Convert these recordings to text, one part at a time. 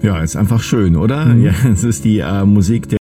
Ja, ist einfach schön, oder? Ja, es ist die Musik der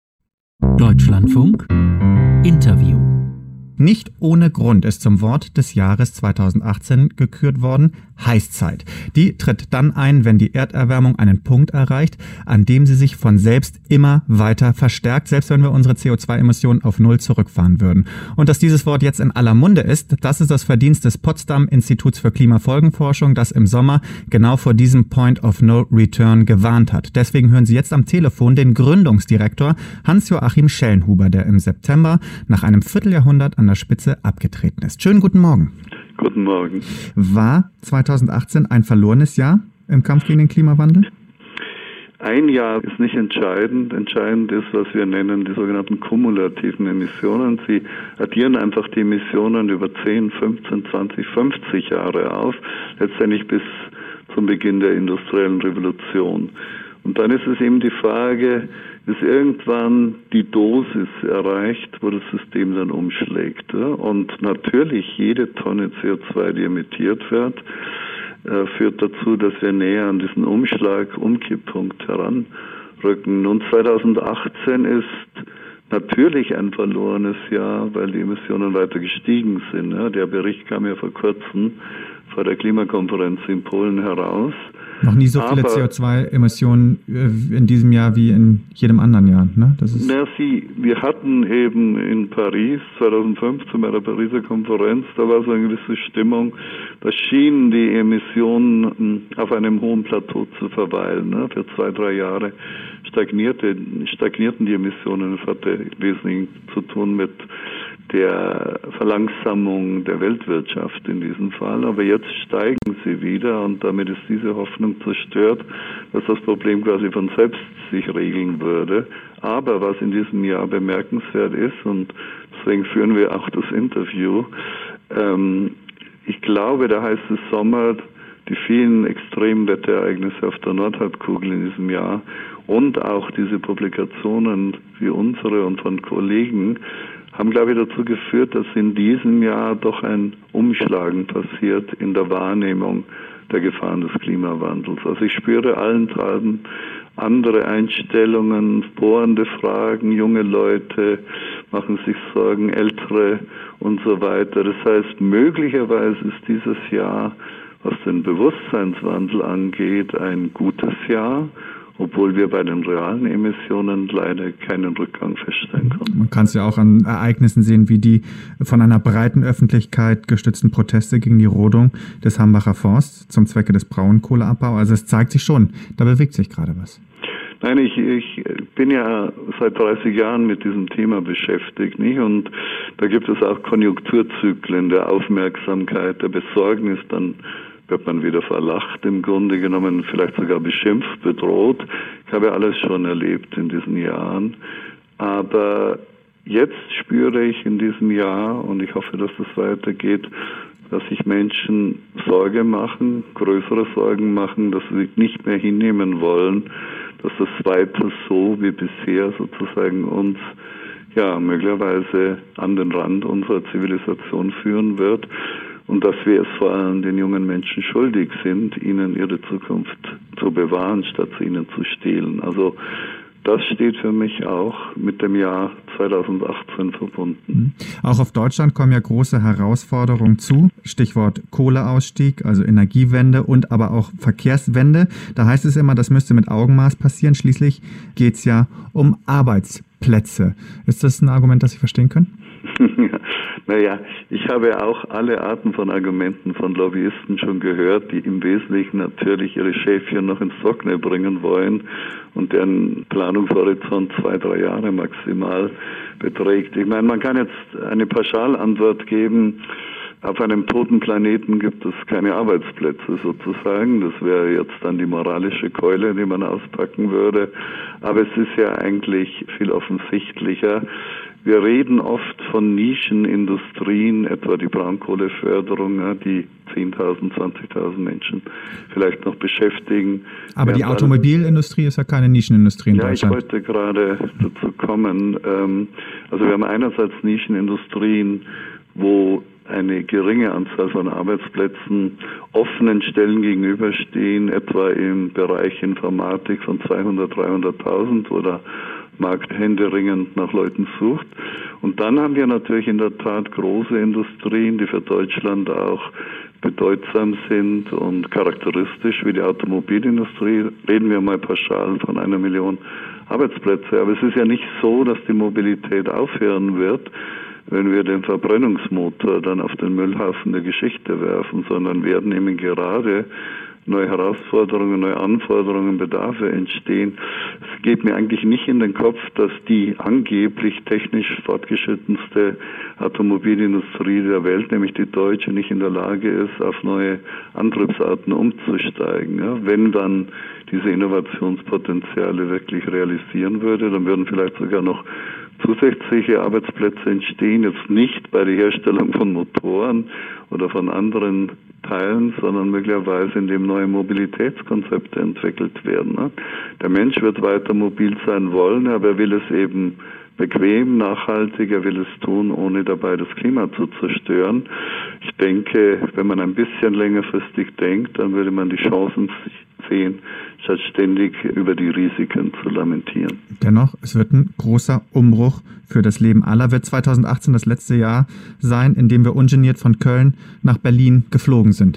Deutschlandfunk Interview. Nicht ohne Grund ist zum Wort des Jahres 2018 gekürt worden Heißzeit. Die tritt dann ein, wenn die Erderwärmung einen Punkt erreicht, an dem sie sich von selbst immer weiter verstärkt, selbst wenn wir unsere CO2-Emissionen auf Null zurückfahren würden. Und dass dieses Wort jetzt in aller Munde ist, das ist das Verdienst des Potsdam-Instituts für Klimafolgenforschung, das im Sommer genau vor diesem Point of No Return gewarnt hat. Deswegen hören Sie jetzt am Telefon den Gründungsdirektor Hans-Joachim Schellenhuber, der im September nach einem Vierteljahrhundert an der Spitze abgetreten ist. Schönen guten Morgen. Guten Morgen. War 2018 ein verlorenes Jahr im Kampf gegen den Klimawandel? Ein Jahr ist nicht entscheidend. Entscheidend ist, was wir nennen, die sogenannten kumulativen Emissionen. Sie addieren einfach die Emissionen über 10, 15, 20, 50 Jahre auf, letztendlich bis zum Beginn der industriellen Revolution. Und dann ist es eben die Frage, ist irgendwann die Dosis erreicht, wo das System dann umschlägt. Und natürlich jede Tonne CO2, die emittiert wird, führt dazu, dass wir näher an diesen Umkipppunkt heranrücken. Und 2018 ist natürlich ein verlorenes Jahr, weil die Emissionen weiter gestiegen sind. Der Bericht kam ja vor kurzem vor der Klimakonferenz in Polen heraus. Noch nie so viele CO2-Emissionen in diesem Jahr wie in jedem anderen Jahr, ne? Wir hatten eben in Paris 2015 bei der Pariser Konferenz, da war so eine gewisse Stimmung, da schienen die Emissionen auf einem hohen Plateau zu verweilen. Ne? Für 2-3 Jahre stagnierten die Emissionen. Das hatte wesentlich zu tun mit der Verlangsamung der Weltwirtschaft in diesem Fall. Aber jetzt steigen sie wieder und damit ist diese Hoffnung zerstört, dass das Problem quasi von selbst sich regeln würde. Aber was in diesem Jahr bemerkenswert ist, und deswegen führen wir auch das Interview, ich glaube, der heiße Sommer, die vielen Extremwetterereignisse auf der Nordhalbkugel in diesem Jahr und auch diese Publikationen wie unsere und von Kollegen haben, glaube ich, dazu geführt, dass in diesem Jahr doch ein Umschlagen passiert in der Wahrnehmung der Gefahren des Klimawandels. Also ich spüre allenthalben andere Einstellungen, bohrende Fragen, junge Leute machen sich Sorgen, ältere und so weiter. Das heißt, möglicherweise ist dieses Jahr, was den Bewusstseinswandel angeht, ein gutes Jahr, obwohl wir bei den realen Emissionen leider keinen Rückgang feststellen konnten. Man kann es ja auch an Ereignissen sehen, wie die von einer breiten Öffentlichkeit gestützten Proteste gegen die Rodung des Hambacher Forsts zum Zwecke des Braunkohleabbaus. Also es zeigt sich schon, da bewegt sich gerade was. Nein, ich bin ja seit 30 Jahren mit diesem Thema beschäftigt, nicht? Und da gibt es auch Konjunkturzyklen der Aufmerksamkeit, der Besorgnis, dann wird man wieder verlacht, im Grunde genommen, vielleicht sogar beschimpft, bedroht. Ich habe alles schon erlebt in diesen Jahren. Aber jetzt spüre ich in diesem Jahr, und ich hoffe, dass das weitergeht, dass sich Menschen Sorge machen, größere Sorgen machen, dass sie sich nicht mehr hinnehmen wollen, dass das weiter so wie bisher sozusagen uns möglicherweise an den Rand unserer Zivilisation führen wird. Und dass wir es vor allem den jungen Menschen schuldig sind, ihnen ihre Zukunft zu bewahren, statt sie ihnen zu stehlen. Also das steht für mich auch mit dem Jahr 2018 verbunden. Auch auf Deutschland kommen ja große Herausforderungen zu. Stichwort Kohleausstieg, also Energiewende und aber auch Verkehrswende. Da heißt es immer, das müsste mit Augenmaß passieren. Schließlich geht es ja um Arbeitsplätze. Ist das ein Argument, das Sie verstehen können? Naja, ich habe auch alle Arten von Argumenten von Lobbyisten schon gehört, die im Wesentlichen natürlich ihre Schäfchen noch ins Trockene bringen wollen und deren Planungshorizont 2-3 Jahre maximal beträgt. Ich meine, man kann jetzt eine Pauschalantwort geben, auf einem toten Planeten gibt es keine Arbeitsplätze sozusagen. Das wäre jetzt dann die moralische Keule, die man auspacken würde. Aber es ist ja eigentlich viel offensichtlicher. Wir reden oft von Nischenindustrien, etwa die Braunkohleförderung, die 10.000, 20.000 Menschen vielleicht noch beschäftigen. Aber die Automobilindustrie ist ja keine Nischenindustrie in Deutschland. Ja, ich wollte gerade dazu kommen. Also wir haben einerseits Nischenindustrien, wo eine geringe Anzahl von Arbeitsplätzen offenen Stellen gegenüberstehen, etwa im Bereich Informatik von 200.000, 300.000, wo der Markt händeringend nach Leuten sucht. Und dann haben wir natürlich in der Tat große Industrien, die für Deutschland auch bedeutsam sind und charakteristisch wie die Automobilindustrie. Reden wir mal pauschal von 1 Million Arbeitsplätze. Aber es ist ja nicht so, dass die Mobilität aufhören wird, wenn wir den Verbrennungsmotor dann auf den Müllhaufen der Geschichte werfen, sondern werden eben gerade neue Herausforderungen, neue Anforderungen, Bedarfe entstehen. Es geht mir eigentlich nicht in den Kopf, dass die angeblich technisch fortgeschrittenste Automobilindustrie der Welt, nämlich die deutsche, nicht in der Lage ist, auf neue Antriebsarten umzusteigen. Ja, wenn dann diese Innovationspotenziale wirklich realisieren würde, dann würden vielleicht sogar noch zusätzliche Arbeitsplätze entstehen, jetzt nicht bei der Herstellung von Motoren oder von anderen Teilen, sondern möglicherweise indem neue Mobilitätskonzepte entwickelt werden. Der Mensch wird weiter mobil sein wollen, aber er will es eben bequem, nachhaltig, er will es tun, ohne dabei das Klima zu zerstören. Ich denke, wenn man ein bisschen längerfristig denkt, dann würde man die Chancen sehen, statt ständig über die Risiken zu lamentieren. Dennoch, es wird ein großer Umbruch für das Leben aller. Wird 2018 das letzte Jahr sein, in dem wir ungeniert von Köln nach Berlin geflogen sind?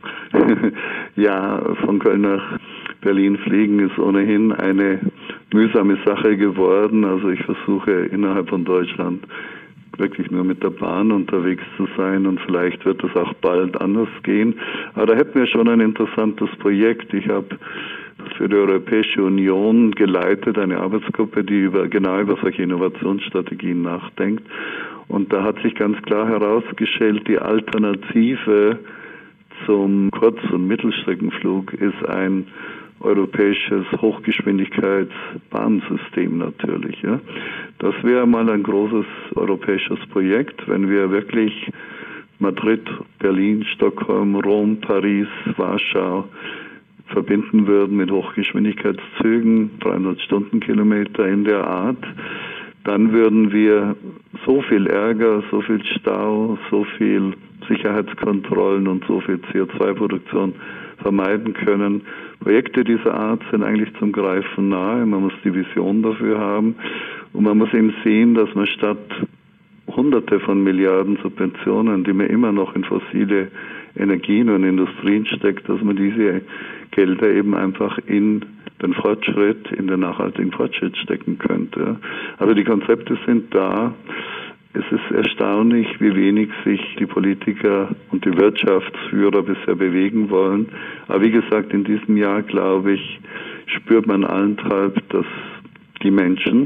Ja, von Köln nach Berlin fliegen ist ohnehin eine mühsame Sache geworden. Also ich versuche innerhalb von Deutschland wirklich nur mit der Bahn unterwegs zu sein und vielleicht wird es auch bald anders gehen. Aber da hätten wir schon ein interessantes Projekt. Ich habe für die Europäische Union geleitet, eine Arbeitsgruppe, die genau über solche Innovationsstrategien nachdenkt. Und da hat sich ganz klar herausgestellt, die Alternative zum Kurz- und Mittelstreckenflug ist ein europäisches Hochgeschwindigkeitsbahnsystem natürlich. Ja. Das wäre mal ein großes europäisches Projekt, wenn wir wirklich Madrid, Berlin, Stockholm, Rom, Paris, Warschau verbinden würden mit Hochgeschwindigkeitszügen, 300 Stundenkilometer in der Art. Dann würden wir so viel Ärger, so viel Stau, so viel Sicherheitskontrollen und so viel CO2-Produktion vermeiden können. Projekte dieser Art sind eigentlich zum Greifen nahe. Man muss die Vision dafür haben. Und man muss eben sehen, dass man statt Hunderte von Milliarden Subventionen, die man immer noch in fossile Energien und Industrien steckt, dass man diese Gelder eben einfach in den Fortschritt, in den nachhaltigen Fortschritt stecken könnte. Also die Konzepte sind da. Es ist erstaunlich, wie wenig sich die Politiker und die Wirtschaftsführer bisher bewegen wollen. Aber wie gesagt, in diesem Jahr, glaube ich, spürt man allenthalb, dass die Menschen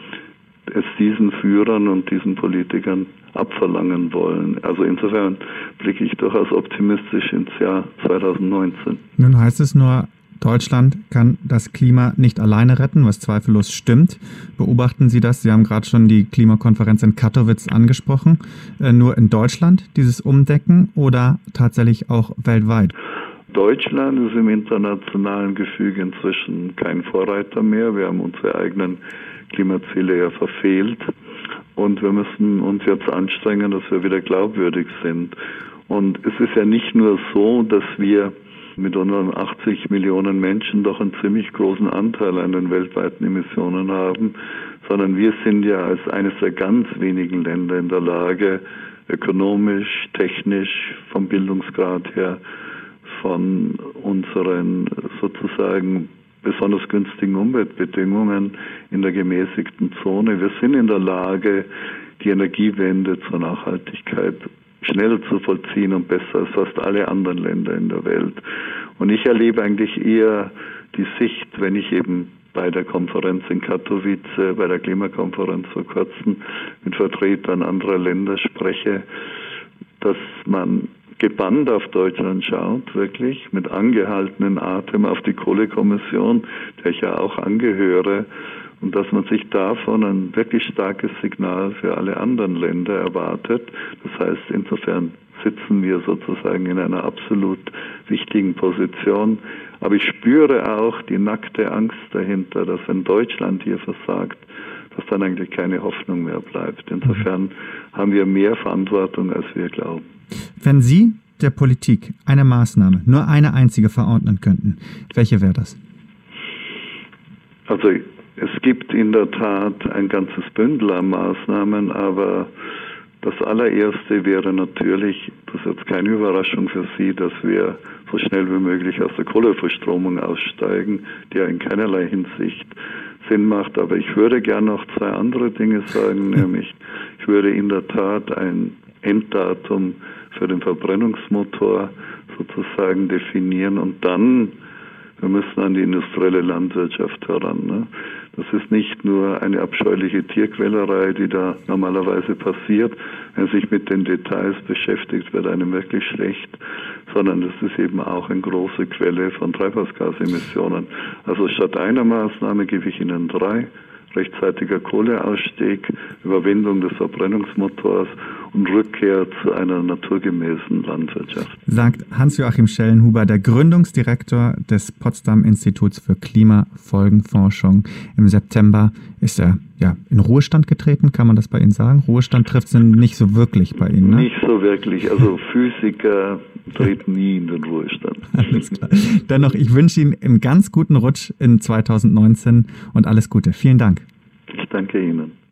es diesen Führern und diesen Politikern abverlangen wollen. Also insofern blicke ich durchaus optimistisch ins Jahr 2019. Nun heißt es nur, Deutschland kann das Klima nicht alleine retten, was zweifellos stimmt. Beobachten Sie das? Sie haben gerade schon die Klimakonferenz in Katowice angesprochen. Nur in Deutschland dieses Umdenken oder tatsächlich auch weltweit? Deutschland ist im internationalen Gefüge inzwischen kein Vorreiter mehr. Wir haben unsere eigenen Klimaziele ja verfehlt. Und wir müssen uns jetzt anstrengen, dass wir wieder glaubwürdig sind. Und es ist ja nicht nur so, dass wir mit unseren 80 Millionen Menschen doch einen ziemlich großen Anteil an den weltweiten Emissionen haben, sondern wir sind ja als eines der ganz wenigen Länder in der Lage, ökonomisch, technisch, vom Bildungsgrad her, von unseren sozusagen besonders günstigen Umweltbedingungen in der gemäßigten Zone. Wir sind in der Lage, die Energiewende zur Nachhaltigkeit schneller zu vollziehen und besser als fast alle anderen Länder in der Welt. Und ich erlebe eigentlich eher die Sicht, wenn ich eben bei der Konferenz in Katowice, bei der Klimakonferenz vor kurzem mit Vertretern anderer Länder spreche, dass man gebannt auf Deutschland schaut, wirklich mit angehaltenen Atem auf die Kohlekommission, der ich ja auch angehöre, und dass man sich davon ein wirklich starkes Signal für alle anderen Länder erwartet. Das heißt, insofern sitzen wir sozusagen in einer absolut wichtigen Position. Aber ich spüre auch die nackte Angst dahinter, dass wenn Deutschland hier versagt, dass dann eigentlich keine Hoffnung mehr bleibt. Insofern haben wir mehr Verantwortung, als wir glauben. Wenn Sie der Politik eine Maßnahme, nur eine einzige verordnen könnten, welche wäre das? Also es gibt in der Tat ein ganzes Bündel an Maßnahmen, aber das allererste wäre natürlich, das ist jetzt keine Überraschung für Sie, dass wir so schnell wie möglich aus der Kohleverstromung aussteigen, die ja in keinerlei Hinsicht Sinn macht. Aber ich würde gerne noch zwei andere Dinge sagen, nämlich ich würde in der Tat ein Enddatum für den Verbrennungsmotor sozusagen definieren und dann, wir müssen an die industrielle Landwirtschaft heran. Ne? Das ist nicht nur eine abscheuliche Tierquälerei, die da normalerweise passiert. Wenn man sich mit den Details beschäftigt, wird einem wirklich schlecht, sondern das ist eben auch eine große Quelle von Treibhausgasemissionen. Also statt einer Maßnahme gebe ich Ihnen drei: rechtzeitiger Kohleausstieg, Überwindung des Verbrennungsmotors und Rückkehr zu einer naturgemäßen Landwirtschaft. Sagt Hans-Joachim Schellenhuber, der Gründungsdirektor des Potsdam-Instituts für Klimafolgenforschung. Im September ist er in Ruhestand getreten, kann man das bei Ihnen sagen? Ruhestand trifft es nicht so wirklich bei Ihnen, ne? Nicht so wirklich. Also Physiker treten nie in den Ruhestand. Alles klar. Dennoch, ich wünsche Ihnen einen ganz guten Rutsch in 2019 und alles Gute. Vielen Dank. Ich danke Ihnen.